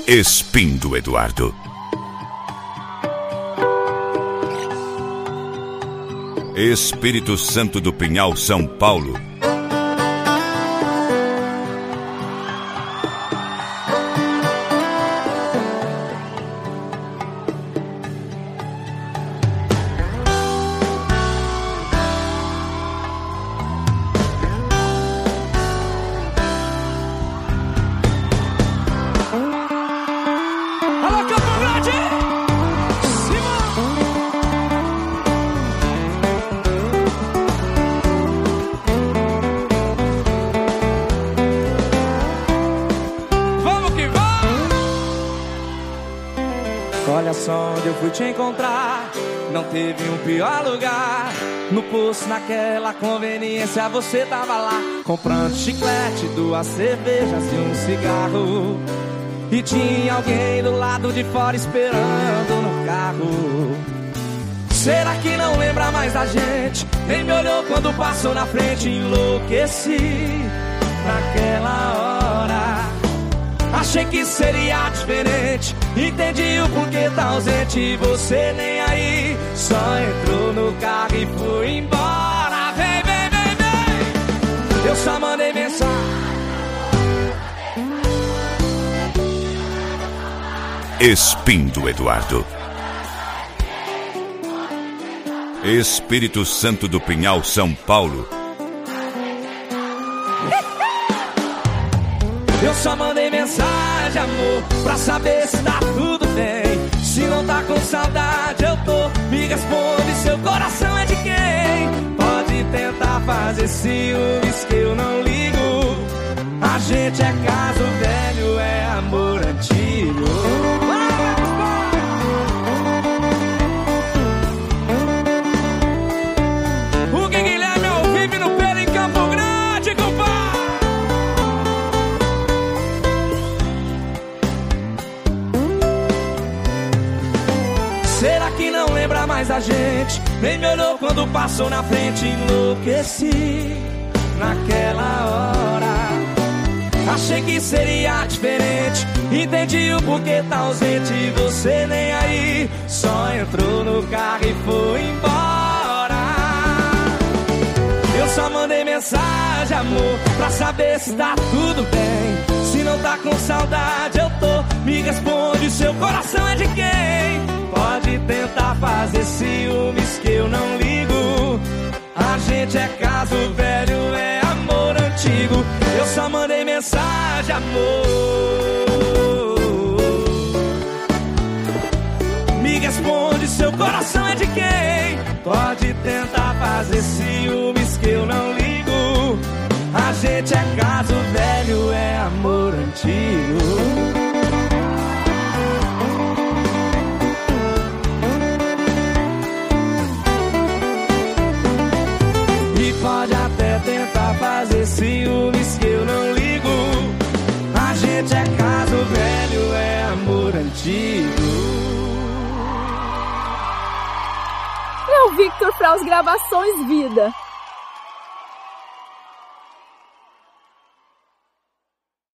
Espim do Eduardo. Espírito Santo do Pinhal, São Paulo. Olha só onde eu fui te encontrar, não teve um pior lugar. No posto, naquela conveniência, você tava lá, comprando chiclete, 2 cervejas e um cigarro. E tinha alguém do lado de fora esperando no carro. Será que não lembra mais da gente? Nem me olhou quando passou na frente, enlouqueci naquela hora. Achei que seria diferente, entendi o porquê tá ausente. Você nem aí, só entrou no carro e foi embora. Vem, vem, vem, vem. Eu só mandei mensagem. Espim do Eduardo. Espírito Santo do Pinhal, São Paulo. Eu só mandei mensagem, amor, pra saber se tá tudo bem. Se não tá com saudade, eu tô. Me responde, seu coração é de quem? Pode tentar fazer ciúmes que eu não ligo. A gente é caso velho, é amor antigo. O Guilherme ao vivo no pelo em Campo Grande, compadre. Será que não lembra mais da gente? Nem me olhou quando passou na frente, enlouqueci naquela hora. Achei que seria diferente, entendi o porquê tá ausente. Você nem aí, só entrou no carro e foi embora. Eu só mandei mensagem, amor, pra saber se tá tudo bem. Se não tá com saudade, eu tô. Me responde, seu coração é de quem? Pode tentar fazer ciúmes que eu não ligo. A gente é caso velho, é amor antigo. Eu só mandei mensagem, amor. Me responde, seu coração é de quem? Pode tentar fazer ciúmes que eu não ligo. A gente é caso velho, é amor antigo. Pode até tentar fazer ciúmes que eu não ligo. A gente é caso velho, é amor antigo. É o Victor Fraus Gravações Vida.